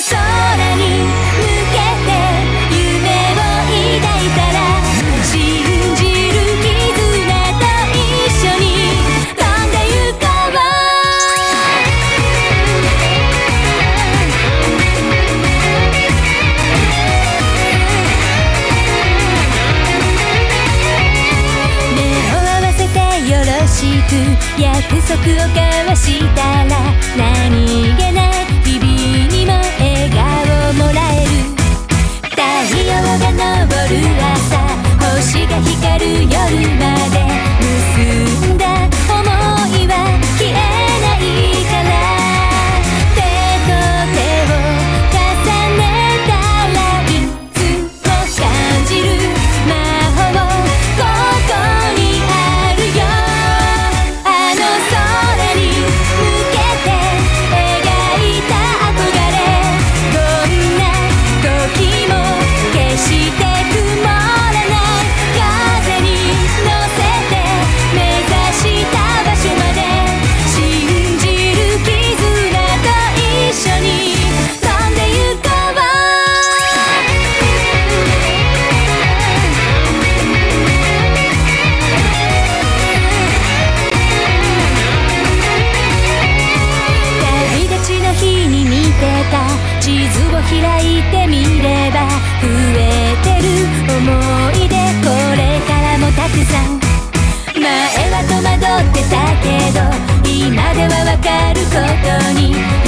空に向けて夢を抱いたら信じる絆と一緒に飛んでゆこう。目を合わせてよろしく約束を交わしたら何気ない日々にも笑顔をもらえる。太陽が昇る朝星が光る夜まで結んだ想いは消えないから手と手を重ねたらいつも感じる魔法ここにあるよ。あの空に向けて描いた憧れどんな時も決して曇らない風に乗せて目指した場所まで信じる絆と一緒に飛んでゆこう。旅立ちの日に見てた地図を開いてみれば増えてる思い出これからもたくさん。前は戸惑ってたけど今ではわかることに